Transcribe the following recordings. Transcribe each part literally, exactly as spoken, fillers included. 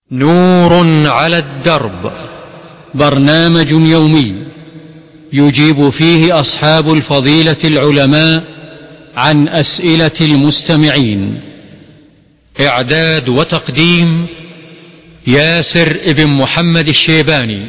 نور على الدرب، برنامج يومي يجيب فيه أصحاب الفضيلة العلماء عن أسئلة المستمعين. إعداد وتقديم ياسر ابن محمد الشيباني،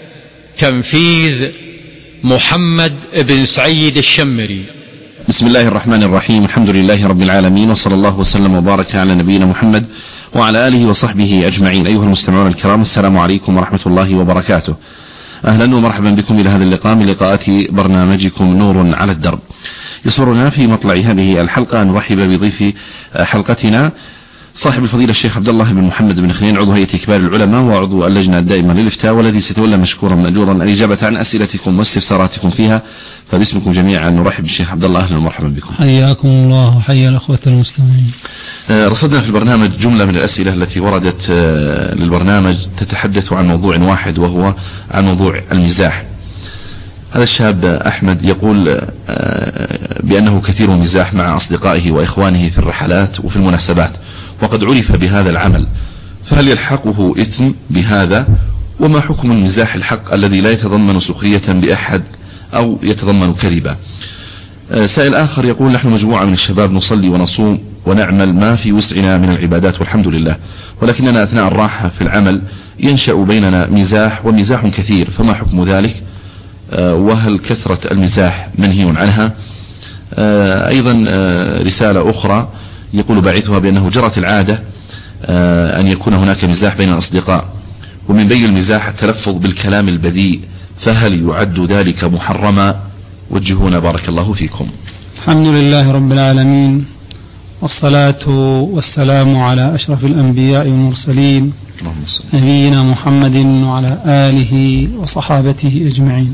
تنفيذ محمد بن سعيد الشمري. بسم الله الرحمن الرحيم، الحمد لله رب العالمين، وصلى الله وسلم وبارك على نبينا محمد وعلى آله وصحبه أجمعين. أيها المستمعون الكرام، السلام عليكم ورحمة الله وبركاته. أهلا ومرحبا بكم إلى هذا اللقاء من لقاءات برنامجكم نور على الدرب. يسرنا في مطلع هذه الحلقة أن نرحب بضيف حلقتنا صاحب الفضيلة الشيخ عبد الله بن محمد بن خنين، عضو هيئة كبار العلماء وعضو اللجنة الدائمة للإفتاء، والذي سيتولى مشكورا مأجورا الإجابة عن أسئلتكم واستفساراتكم فيها. فباسمكم جميعا نرحب بالشيخ عبد الله، أهلا ومرحبا بكم. حياكم الله وحيا الأخوة المستمعين. رصدنا في البرنامج جملة من الأسئلة التي وردت للبرنامج تتحدث عن موضوع واحد، وهو عن موضوع المزاح. هذا الشاب أحمد يقول بأنه كثير مزاح مع أصدقائه وإخوانه في الرحلات وفي المناسبات، وقد عرف بهذا العمل، فهل يلحقه إثم بهذا؟ وما حكم المزاح الحق الذي لا يتضمن سخرية بأحد أو يتضمن كذبا؟ سائل آخر يقول: نحن مجموعة من الشباب نصلي ونصوم ونعمل ما في وسعنا من العبادات والحمد لله، ولكننا أثناء الراحة في العمل ينشأ بيننا مزاح ومزاح كثير، فما حكم ذلك؟ وهل كثرة المزاح منهي عنها؟ أيضا رسالة أخرى يقول باعثها بأنه جرت العادة أن يكون هناك مزاح بين الأصدقاء، ومن بين المزاح التلفظ بالكلام البذيء، فهل يعد ذلك محرما؟ وجهونا بارك الله فيكم. الحمد لله رب العالمين، والصلاة والسلام على أشرف الأنبياء والمرسلين، نبينا محمد وعلى آله وصحابته أجمعين.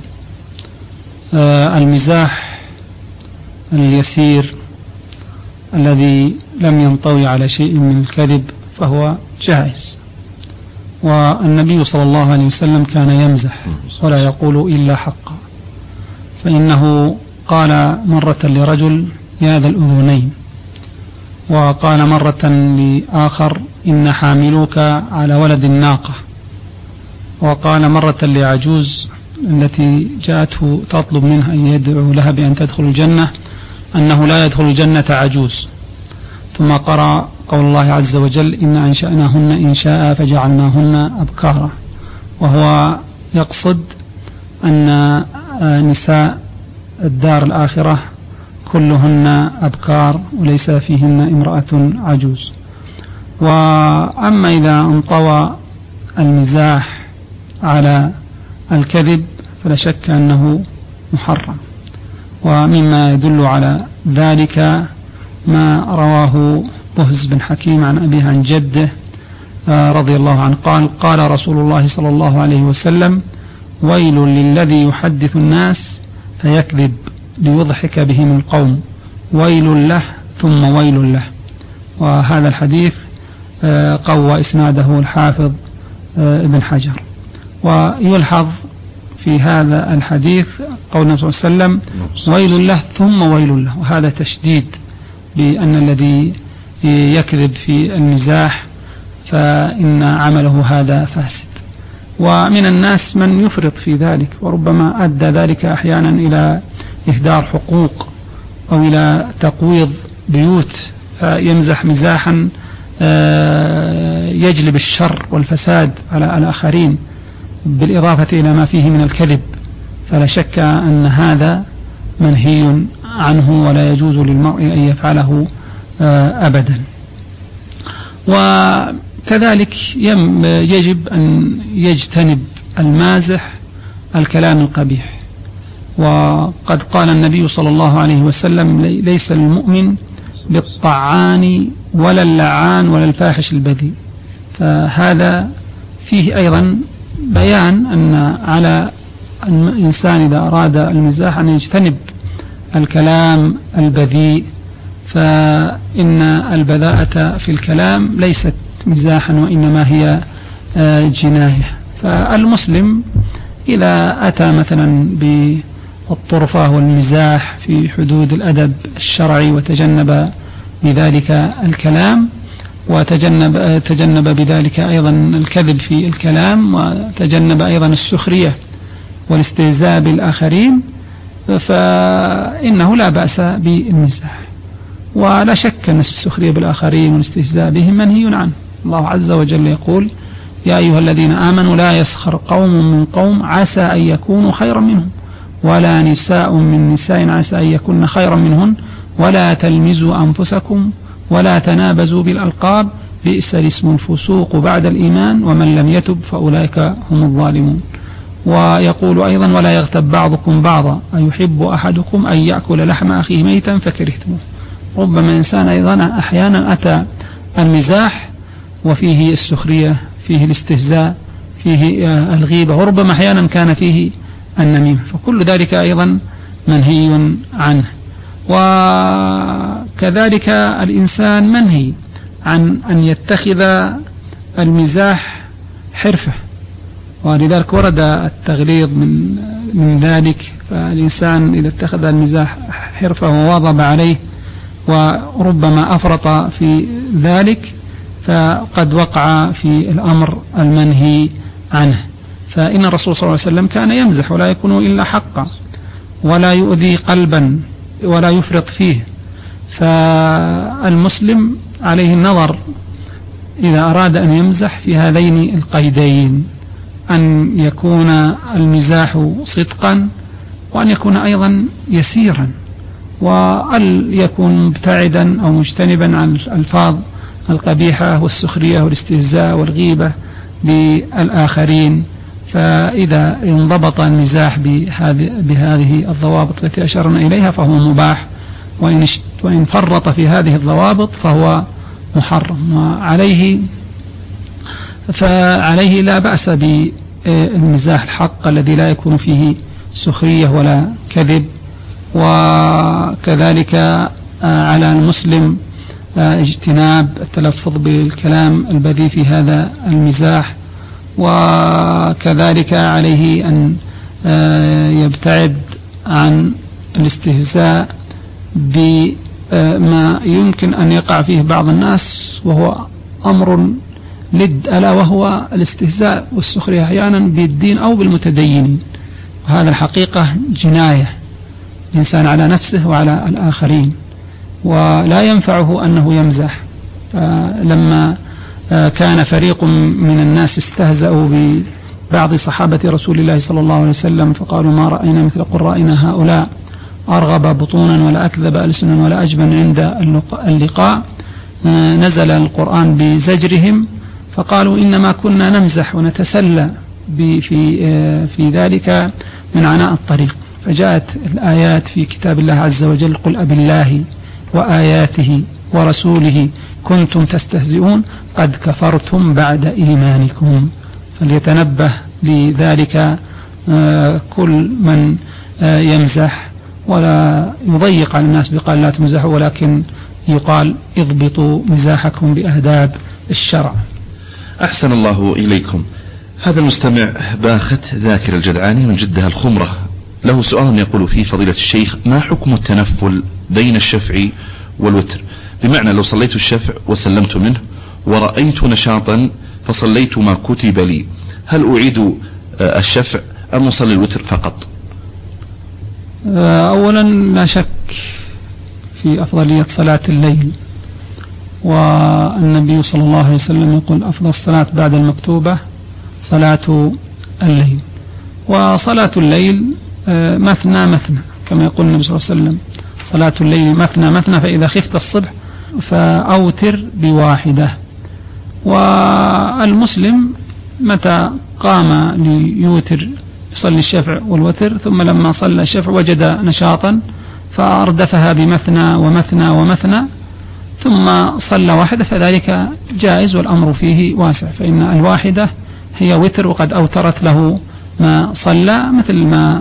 آه المزاح اليسير الذي لم ينطوي على شيء من الكذب فهو جائز، والنبي صلى الله عليه وسلم كان يمزح ولا يقول إلا حقا، فإنه قال مرة لرجل: يا ذا الأذنين، وقال مرة لآخر: إن حاملوك على ولد الناقة، وقال مرة لعجوز التي جاءته تطلب منها أن يدعو لها بأن تدخل الجنة أنه لا يدخل الجنة عجوز، ثم قرأ قول الله عز وجل: إن أنشأناهن إنشاء فجعلناهن أبكارا، وهو يقصد أن نساء الدار الآخرة كلهن أبكار وليس فيهن امرأة عجوز. وأما إذا انطوى المزاح على الكذب فلا شك أنه محرم، ومما يدل على ذلك ما رواه بهز بن حكيم عن أبيه عن جده رضي الله عنه قال: قال رسول الله صلى الله عليه وسلم: ويل للذي يحدث الناس فيكذب ليضحك بهم القوم، ويل له ثم ويل له. وهذا الحديث قوى إسناده الحافظ ابن حجر. ويلحظ في هذا الحديث قول النبي صلى الله عليه وسلم: ويل له ثم ويل له، وهذا تشديد بأن الذي يكذب في المزاح فإن عمله هذا فاسد. ومن الناس من يفرط في ذلك، وربما أدى ذلك أحيانا إلى إهدار حقوق أو إلى تقويض بيوت، فيمزح مزاحا يجلب الشر والفساد على الآخرين بالإضافة إلى ما فيه من الكذب، فلا شك أن هذا منهي عنه ولا يجوز للمرء أن يفعله أبدا. وكذلك يجب أن يجتنب المازح الكلام القبيح، وقد قال النبي صلى الله عليه وسلم: ليس المؤمن بالطعان ولا اللعان ولا الفاحش البذيء. فهذا فيه أيضا بيان أن على الإنسان إذا أراد المزاح أن يجتنب الكلام البذيء، فإن البذاءة في الكلام ليست مزاحا وإنما هي جناية. فالمسلم إذا أتى مثلا بالطرفة والمزاح في حدود الأدب الشرعي وتجنب بذلك الكلام، وتجنب تجنب بذلك أيضا الكذب في الكلام، وتجنب أيضا السخرية والاستهزاء بالآخرين، فإنه لا بأس بالمزاح. ولا شك أن السخرية بالآخرين والاستهزاء بهم منهي عنه. الله عز وجل يقول: يا أيها الذين آمنوا لا يسخر قوم من قوم عسى أن يكونوا خيرا منهم ولا نساء من نساء عسى أن يكون خيرا منهن ولا تلمزوا أنفسكم ولا تنابزوا بالألقاب بئس الاسم الفسوق بعد الإيمان ومن لم يتب فأولئك هم الظالمون. ويقول أيضا: ولا يغتب بعضكم بعضا أيحب أحدكم أن يأكل لحم أخيه ميتا فكرهتموه. ربما إنسان أيضا أحيانا أتى المزاح وفيه السخرية، فيه الاستهزاء، فيه الغيبة، وربما أحيانا كان فيه النميمة، فكل ذلك أيضا منهي عنه. وكذلك الإنسان منهي عن أن يتخذ المزاح حرفة، ولذلك ورد التغليظ من من ذلك. فالإنسان إذا اتخذ المزاح حرفة وواظب عليه وربما أفرط في ذلك فقد وقع في الأمر المنهي عنه. فإن الرسول صلى الله عليه وسلم كان يمزح ولا يكون إلا حقا ولا يؤذي قلبا ولا يفرط فيه. فالمسلم عليه النظر إذا أراد أن يمزح في هذين القيدين: أن يكون المزاح صدقا، وأن يكون أيضا يسيرا، وأن يكون مبتعدا أو مجتنبا عن الألفاظ القبيحة والسخرية والاستهزاء والغيبة بالآخرين. فإذا انضبط المزاح بهذه الضوابط التي أشرنا إليها فهو مباح، وإن فرط في هذه الضوابط فهو محرم. وعليه فعليه لا بأس بالمزاح الحق الذي لا يكون فيه سخرية ولا كذب. وكذلك على المسلم اجتناب التلفظ بالكلام البذيء في هذا المزاح، وكذلك عليه أن يبتعد عن الاستهزاء بما يمكن أن يقع فيه بعض الناس، وهو أمر لد، ألا وهو الاستهزاء والسخرية أحيانا بالدين أو بالمتدينين، وهذا الحقيقة جناية الإنسان على نفسه وعلى الآخرين، ولا ينفعه أنه يمزح. لما كان فريق من الناس استهزأوا ببعض صحابة رسول الله صلى الله عليه وسلم فقالوا: ما رأينا مثل قرائنا هؤلاء أرغب بطونا ولا أكذب ألسنا ولا أجبن عند اللقاء، نزل القرآن بزجرهم فقالوا: إنما كنا نمزح ونتسلى في في ذلك من عناء الطريق. فجاءت الآيات في كتاب الله عز وجل: قل أبالله وآياته ورسوله كنتم تستهزئون قد كفرتم بعد إيمانكم. فليتنبه لذلك كل من يمزح، ولا يضيق على الناس بقال لا تمزحوا، ولكن يقال اضبطوا مزاحكم بأهداب الشرع. أحسن الله إليكم. هذا المستمع باخت ذاكر الجدعاني من جدة الخمرة له سؤال يقول فيه: فضيلة الشيخ، ما حكم التنفل بين الشفع والوتر؟ بمعنى لو صليت الشفع وسلمت منه ورأيت نشاطا فصليت ما كتب لي، هل أعيد الشفع أم أصلي الوتر فقط؟ أولا لا شك في أفضلية صلاة الليل، والنبي صلى الله عليه وسلم يقول: أفضل الصلاة بعد المكتوبة صلاة الليل. وصلاة الليل مثنى مثنى كما يقول النبي صلى الله عليه وسلم: صلاة الليل مثنى مثنى فإذا خفت الصبح فأوتر بواحدة. والمسلم متى قام ليوتر يصلي الشفع والوتر، ثم لما صلى الشفع وجد نشاطا فأردفها بمثنى ومثنى ومثنى ثم صلى واحدة، فذلك جائز والأمر فيه واسع، فإن الواحدة هي وتر وقد أوترت له ما صلى، مثل ما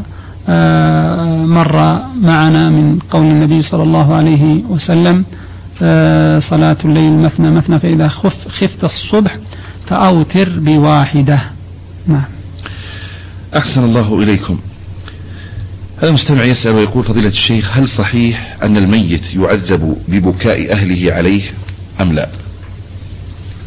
مر معنا من قول النبي صلى الله عليه وسلم: صلاة الليل مثنى مثنى فإذا خف خفت الصبح فأوتر بواحدة. نعم. أحسن الله إليكم. هذا مستمع يسأل ويقول: فضيلة الشيخ، هل صحيح أن الميت يعذب ببكاء أهله عليه أم لا؟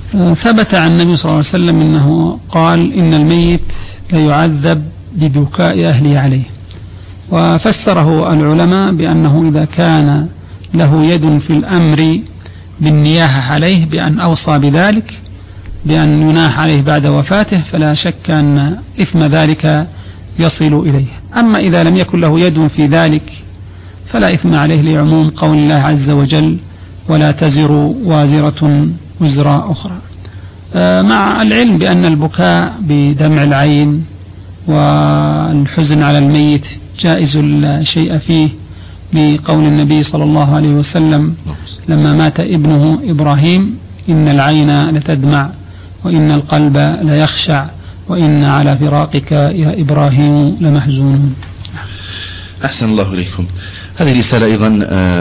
ثبت عن النبي صلى الله عليه وسلم أنه قال إن الميت لا يعذب ببكاء أهله عليه، وفسره العلماء بأنه إذا كان له يد في الأمر بالنياحة عليه بأن أوصى بذلك بأن يناح عليه بعد وفاته فلا شك أن إثم ذلك يصل إليه. أما إذا لم يكن له يد في ذلك فلا إثم عليه لعموم قول الله عز وجل ولا تزر وازرة وزر أخرى، مع العلم بأن البكاء بدمع العين والحزن على الميت جائز لا شيء فيه، لقول النبي صلى الله عليه وسلم لما مات ابنه إبراهيم إن العين لتدمع وإن القلب ليخشع وإن على فراقك يا إبراهيم لمحزونون. أحسن الله إليكم. هذه رسالة أيضا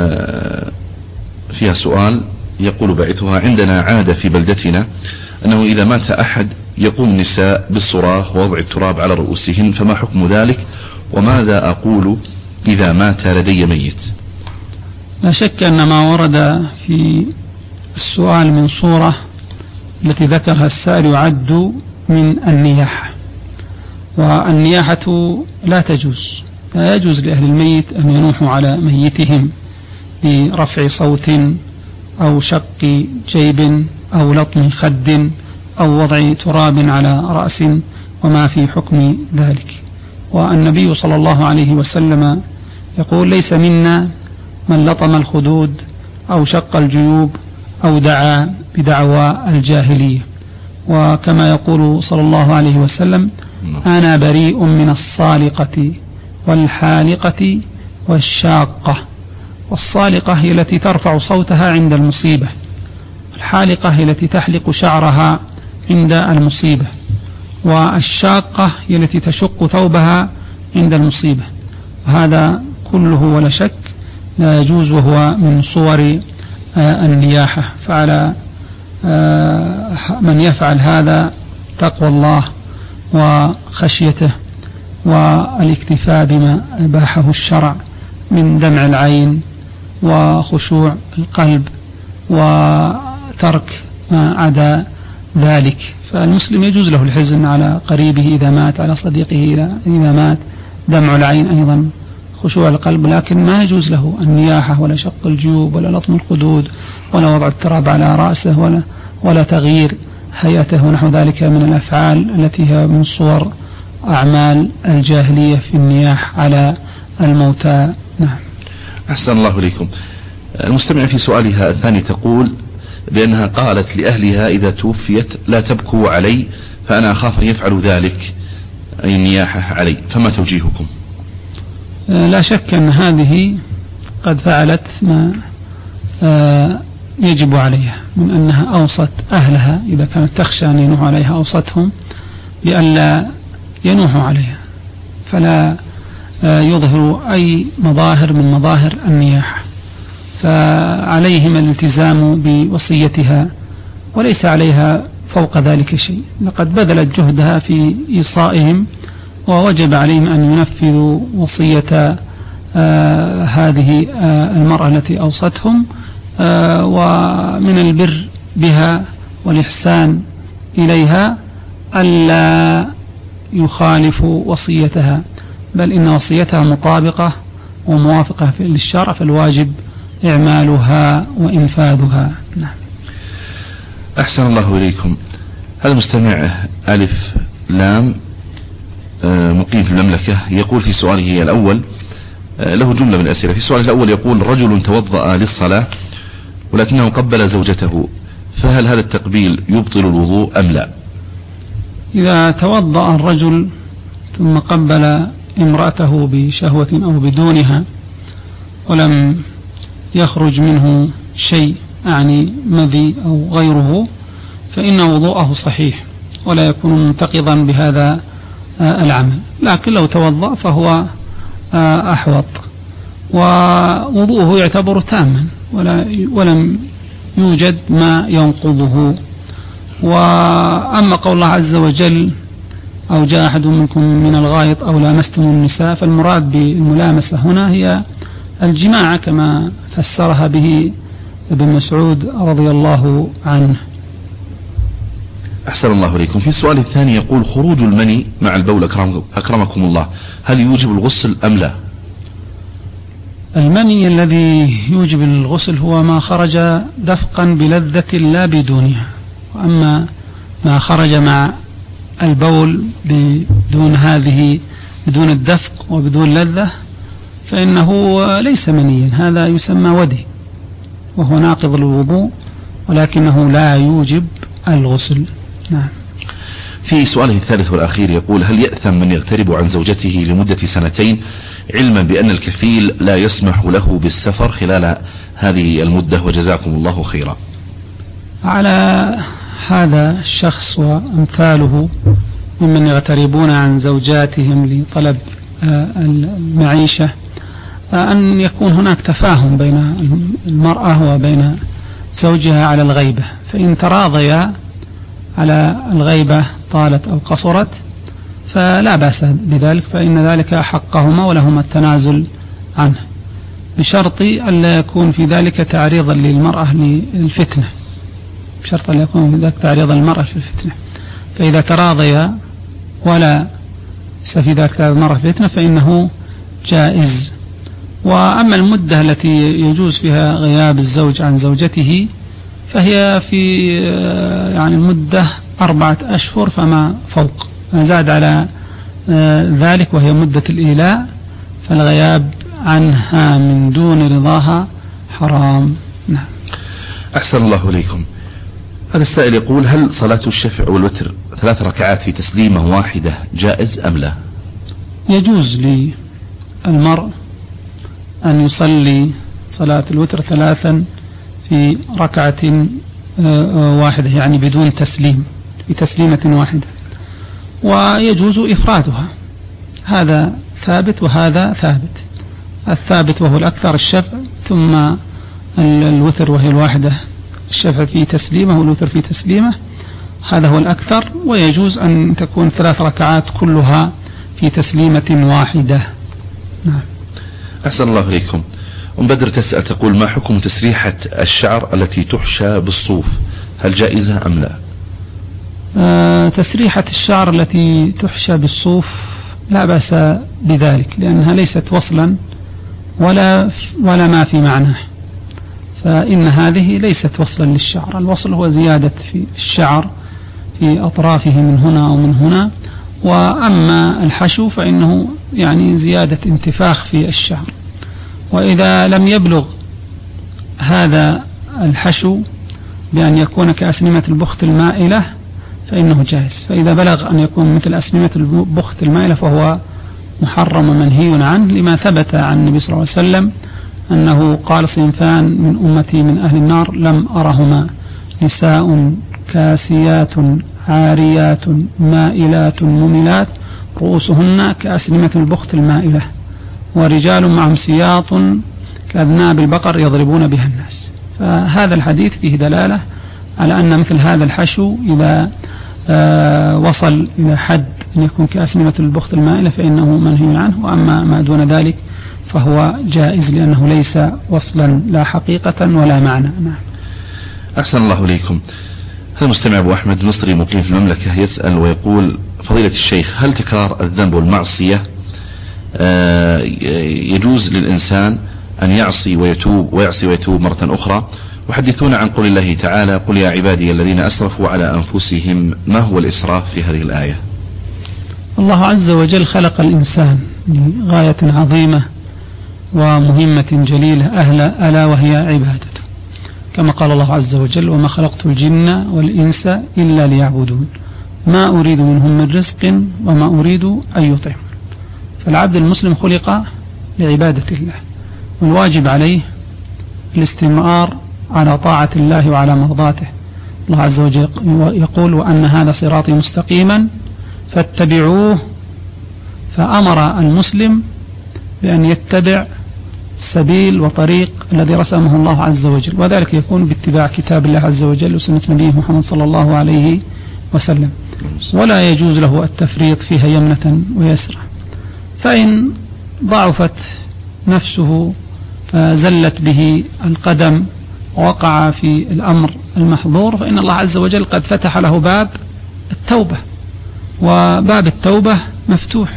فيها سؤال، يقول باعثها عندنا عادة في بلدتنا أنه إذا مات أحد يقوم النساء بالصراخ ووضع التراب على رؤوسهن، فما حكم ذلك وماذا أقول إذا مات لدي ميت؟ لا شك أن ما ورد في السؤال من صورة التي ذكرها السائل يعد من النياحة، والنياحة لا تجوز، لا يجوز لأهل الميت أن ينوحوا على ميتهم برفع صوت أو شق جيب أو لطم خد أو وضع تراب على رأس وما في حكم ذلك. والنبي صلى الله عليه وسلم يقول ليس منا من لطم الخدود أو شق الجيوب أو دعا بدعوى الجاهلية، وكما يقول صلى الله عليه وسلم أنا بريء من الصالقة والحالقة والشاقة. والصالقة هي التي ترفع صوتها عند المصيبة، الحالقة هي التي تحلق شعرها عند المصيبة، والشاقة هي التي تشق ثوبها عند المصيبة. وهذا كله ولا شك لا يجوز وهو من صور النياحة، فعلى من يفعل هذا تقوى الله وخشيته والاكتفاء بما أباحه الشرع من دمع العين وخشوع القلب وترك ما عدا ذلك. فالمسلم يجوز له الحزن على قريبه إذا مات، على صديقه إذا مات، دمع العين أيضا، خشوع القلب، لكن ما يجوز له النياحة ولا شق الجيوب ولا لطم الخدود ولا وضع التراب على رأسه ولا, ولا تغيير هيئته ونحو ذلك من الأفعال التي هي من صور أعمال الجاهلية في النياح على الموتى. نعم. أحسن الله إليكم. المستمع في سؤالها الثاني تقول بأنها قالت لأهلها إذا توفيت لا تبكوا علي فأنا أخاف أن يفعلوا ذلك أي النياحة علي، فما توجيهكم؟ لا شك أن هذه قد فعلت ما يجب عليها من أنها أوصت أهلها إذا كانت تخشى أن ينوحوا عليها أوصتهم بألا ينوحوا عليها، فلا يظهر أي مظاهر من مظاهر النياحة، فعليهم الالتزام بوصيتها وليس عليها فوق ذلك شيء. لقد بذلت جهدها في إيصائهم ووجب عليهم أن ينفذوا وصية آه هذه آه المرأة التي أوصتهم، آه ومن البر بها والإحسان إليها ألا يخالفوا وصيتها، بل إن وصيتها مطابقة وموافقة للشرع، فالواجب إعمالها وإنفاذها. نعم. أحسن الله إليكم. هذا مستمع ألف لام مقيم في المملكة يقول في سؤاله الأول له جملة من الأسئلة. في سؤاله الأول يقول رجل توضأ للصلاة ولكنه قبل زوجته، فهل هذا التقبيل يبطل الوضوء أم لا؟ إذا توضأ الرجل ثم قبل امرأته بشهوة أو بدونها ولم يخرج منه شيء يعني مذي أو غيره فإن وضوءه صحيح ولا يكون منتقضا بهذا العمل، لكن لو توضأ فهو أحوط ووضوءه يعتبر تاما ولا ولم يوجد ما ينقضه. وأما قول الله عز وجل أو جاء أحد منكم من الغائط أو لامستم النساء، فالمراد بالملامسة هنا هي الجماع كما فسرها به ابن مسعود رضي الله عنه. أحسن الله إليكم. في السؤال الثاني يقول: خروج المني مع البول أكرمكم الله هل يوجب الغسل أم لا؟ المني الذي يوجب الغسل هو ما خرج دفقا بلذة لا بدونها، وأما ما خرج مع البول بدون هذه بدون الدفق وبدون لذة فإنه ليس منيا، هذا يسمى ودي وهو ناقض الوضوء ولكنه لا يوجب الغسل. نعم. في سؤاله الثالث والأخير يقول: هل يأثم من يغترب عن زوجته لمدة سنتين علما بأن الكفيل لا يسمح له بالسفر خلال هذه المدة؟ وجزاكم الله خيرا. على هذا الشخص وأمثاله ممن يغتربون عن زوجاتهم لطلب المعيشة أن يكون هناك تفاهم بين المرأة وبين زوجها على الغيبة، فإن تراضيا على الغيبة طالت أو قصرت فلا بأس بذلك، فإن ذلك حقهما ولهما التنازل عنه، بشرط ألا يكون في ذلك تعريضا للمرأة للفتنة، بشرط ألا يكون في ذلك تعريضا للمرأة في الفتنة. فإذا تراضيا ولا في ذلك تعريض المرأة في الفتنة فإنه جائز. وأما المدة التي يجوز فيها غياب الزوج عن زوجته فهي في يعني المدة أربعة أشهر فما فوق، ما زاد على ذلك وهي مدة الإيلاء فالغياب عنها من دون رضاها حرام. نعم. أحسن الله إليكم. هذا السائل يقول: هل صلاة الشفع والوتر ثلاث ركعات في تسليمة واحدة جائز أم لا؟ يجوز للمرء أن يصلي صلاة الوتر ثلاثا في ركعة واحدة، يعني بدون تسليم، في تسليمة واحدة، ويجوز إفرادها، هذا ثابت وهذا ثابت. الثابت وهو الأكثر الشفع، ثم الوتر وهي الواحدة، الشفع في تسليمة والوتر في تسليمة، هذا هو الأكثر. ويجوز أن تكون ثلاث ركعات كلها في تسليمة واحدة. نعم. أحسن الله إليكم. أم بدر تسأل تقول: ما حكم تسريحة الشعر التي تحشى بالصوف، هل جائزة أم لا؟ آه تسريحة الشعر التي تحشى بالصوف لا بأس بذلك، لأنها ليست وصلا ولا ولا ما في معناه، فإن هذه ليست وصلا للشعر. الوصل هو زيادة في الشعر في أطرافه من هنا أو من هنا، وأما الحشو فإنه يعني زيادة انتفاخ في الشعر. وإذا لم يبلغ هذا الحشو بأن يكون كأسنمة البخت المائلة فإنه جائز، فإذا بلغ أن يكون مثل أسنمة البخت المائلة فهو محرم ومنهي عنه، لما ثبت عن النبي صلى الله عليه وسلم أنه قال: صنفان من أمتي من أهل النار لم أرهما، نساء كاسيات عاريات مائلات مميلات رؤوسهن كأسنمة البخت المائلة، ورجال معهم سياط كأذناب البقر يضربون بها الناس. فهذا الحديث فيه دلالة على أن مثل هذا الحشو إذا آه وصل إلى حد أن يكون كأسنمة البخت المائلة فإنه منهي عنه، وأما ما دون ذلك فهو جائز لأنه ليس وصلا لا حقيقة ولا معنى. نعم. أحسن الله إليكم. هذا مستمع أبو أحمد مصري مقيم في المملكة يسأل ويقول: فضيلة الشيخ، هل تكرار الذنب والمعصية آه يجوز للإنسان أن يعصي ويتوب ويعصي ويتوب مرة أخرى؟ وحدثونا عن قول الله تعالى: قل يا عبادي الذين أسرفوا على أنفسهم، ما هو الإسراف في هذه الآية؟ الله عز وجل خلق الإنسان لغاية عظيمة ومهمة جليلة أهل ألا وهي عبادته، كما قال الله عز وجل: وما خلقت الجن والإنس إلا ليعبدون ما أريد منهم من رزق وما أريد أن يطعمون. فالعبد المسلم خلق لعبادة الله، والواجب عليه الاستمرار على طاعة الله وعلى مرضاته. الله عز وجل يقول: وأن هذا صراطي مستقيما فاتبعوه، فأمر المسلم بأن يتبع السبيل وطريق الذي رسمه الله عز وجل، وذلك يكون باتباع كتاب الله عز وجل وسنة نبيه محمد صلى الله عليه وسلم، ولا يجوز له التفريط فيها يمنة ويسرى. فإن ضعفت نفسه فزلت به القدم ووقع في الأمر المحظور فإن الله عز وجل قد فتح له باب التوبة، وباب التوبة مفتوح،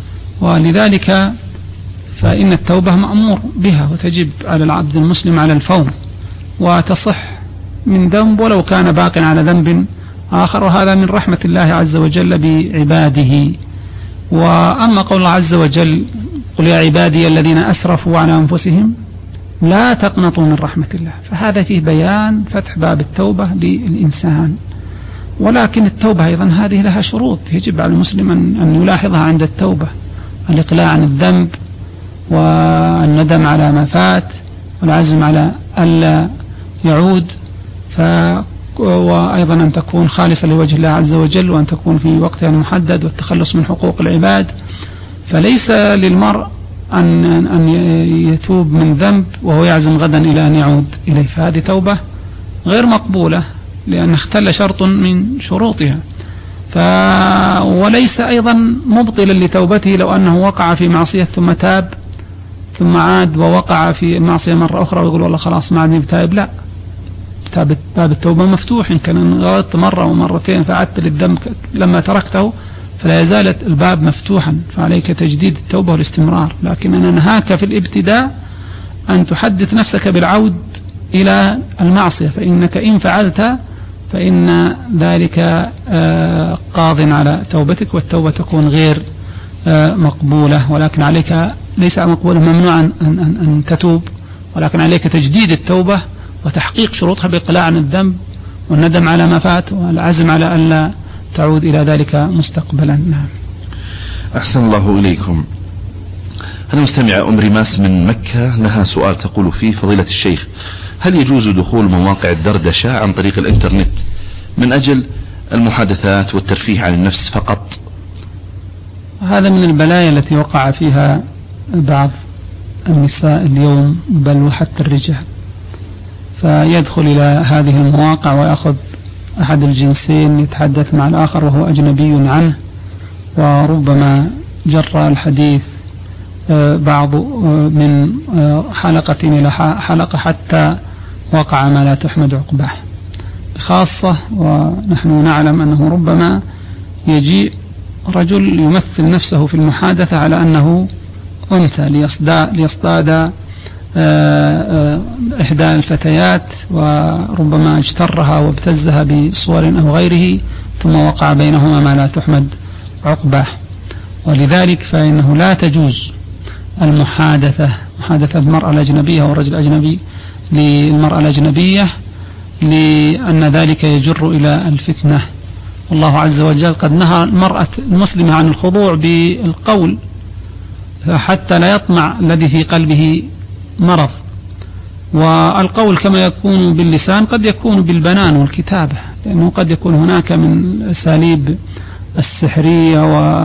ولذلك فإن التوبة مأمور بها وتجب على العبد المسلم على الفور، وتصح من ذنب ولو كان باق على ذنب آخر، وهذا من رحمة الله عز وجل بعباده. وأما قول الله عز وجل قل يا عبادي الذين أسرفوا على أنفسهم لا تقنطوا من رحمة الله، فهذا فيه بيان فتح باب التوبة للإنسان. ولكن التوبة أيضا هذه لها شروط يجب على المسلم أن يلاحظها عند التوبة: الإقلاع عن الذنب، والندم على ما فات، والعزم على ألا يعود، ف وأيضا أن تكون خالصة لوجه الله عز وجل، وأن تكون في وقتها المحدد، والتخلص من حقوق العباد. فليس للمرء أن أن يتوب من ذنب وهو يعزم غدا إلى أن يعود إليه، فهذه توبة غير مقبولة لأن اختل شرط من شروطها. ف... وليس أيضا مبطلا لتوبته لو أنه وقع في معصية ثم تاب ثم عاد ووقع في معصية مرة أخرى ويقول والله خلاص ما عادني بتائب، لا، باب التوبة مفتوح. إن كان غلطت مرة ومرتين فعدت للذنب لما تركته فلا يزال الباب مفتوحا، فعليك تجديد التوبة والاستمرار. لكن أنا نهاك في الابتداء أن تحدث نفسك بالعود إلى المعصية، فإنك إن فعلت فإن ذلك قاض على توبتك، والتوبة تكون غير مقبولة. ولكن عليك ليس مقبولة ممنوع أن, أن, أن تتوب، ولكن عليك تجديد التوبة وتحقيق شروطها بإقلاع عن الذنب والندم على ما فات والعزم على ألا تعود إلى ذلك مستقبلا. نعم. أحسن الله إليكم. هذا مستمع أم رماس من مكة لها سؤال تقول فيه: فضيلة الشيخ، هل يجوز دخول مواقع الدردشة عن طريق الإنترنت من أجل المحادثات والترفيه عن النفس فقط؟ هذا من البلايا التي وقع فيها بعض النساء اليوم، بل وحتى الرجال، فيدخل إلى هذه المواقع ويأخذ أحد الجنسين يتحدث مع الآخر وهو أجنبي عنه، وربما جرى الحديث بعض من حلقة إلى حلقة حتى وقع ما لا تحمد عقباه، خاصة ونحن نعلم أنه ربما يجيء رجل يمثل نفسه في المحادثة على أنه أنثى ليصطاد إحدى الفتيات، وربما اجترها وابتزها بصور أو غيره، ثم وقع بينهما ما لا تحمد عقباه. ولذلك فإنه لا تجوز المحادثة محادثة المرأة الأجنبية والرجل الأجنبي للمرأة الأجنبية، لأن ذلك يجر إلى الفتنة. والله عز وجل قد نهى المرأة المسلمة عن الخضوع بالقول، حتى لا يطمع الذي في قلبه مرض. والقول كما يكون باللسان قد يكون بالبنان والكتابة، لأنه قد يكون هناك من أساليب السحرية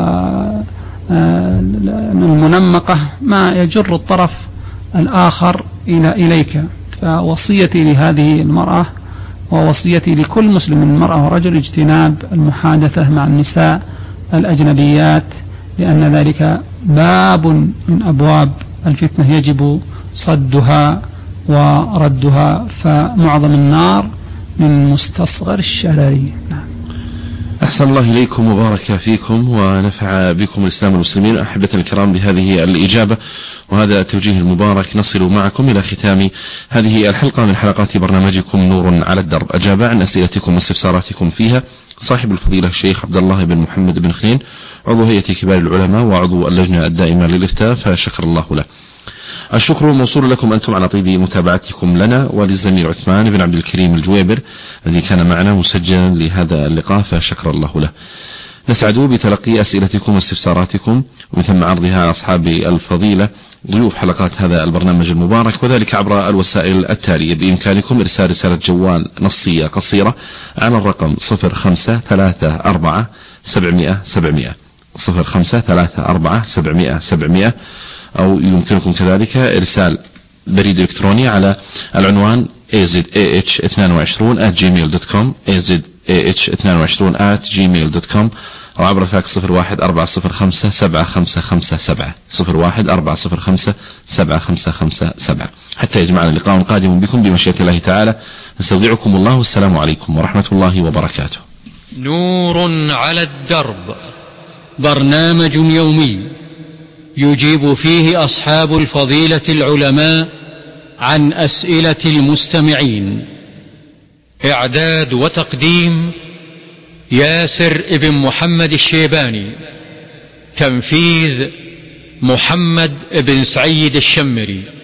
والمنمقة ما يجر الطرف الآخر إلى إليك. فوصيتي لهذه المرأة ووصيتي لكل مسلم من المرأة ورجل اجتناب المحادثة مع النساء الأجنبيات، لأن ذلك باب من أبواب الفتنة يجب صدها وردها، فمعظم النار من مستصغر الشرر. أحسن الله إليكم وبارك فيكم ونفع بكم الإسلام والمسلمين. أحبتنا الكرام، بهذه الإجابة وهذا التوجيه المبارك نصل معكم إلى ختام هذه الحلقة من حلقات برنامجكم نور على الدرب. أجاب عن أسئلتكم واستفساراتكم فيها صاحب الفضيلة الشيخ عبد الله بن محمد بن خنين، عضو هيئة كبار العلماء وعضو اللجنة الدائمة للإفتاء، فشكر الله له. الشكر موصول لكم أنتم على طيب متابعتكم لنا، وللزميل عثمان بن عبد الكريم الجويبر الذي كان معنا مسجلا لهذا اللقاء، فشكر الله له. نسعد بتلقي أسئلتكم واستفساراتكم ومن ثم عرضها على أصحاب الفضيلة ضيوف حلقات هذا البرنامج المبارك، وذلك عبر الوسائل التالية. بإمكانكم إرسال رسالة جوال نصية قصيرة على الرقم صفر خمسة ثلاثة أربعة سبعمائة سبعمائة صفر خمسة ثلاثة أربعة سبعمائة سبعمائة، أو يمكنكم كذلك إرسال بريد إلكتروني على العنوان إيه زد إيه إتش اثنين وعشرين آت جيميل دوت كوم إيه زد إيه إتش اثنين وعشرين آت جيميل دوت كوم، أو عبر الفاكس صفر واحد أربعة صفر خمسة سبعة خمسة خمسة سبعة صفر واحد أربعة صفر خمسة سبعة خمسة خمسة سبعة، حتى يجمعنا لقاء قادم بكم بمشيئة الله تعالى. نستودعكم الله، والسلام عليكم ورحمة الله وبركاته. نور على الدرب، برنامج يومي يجيب فيه أصحاب الفضيلة العلماء عن أسئلة المستمعين. إعداد وتقديم ياسر ابن محمد الشيباني. تنفيذ محمد بن سعيد الشمري.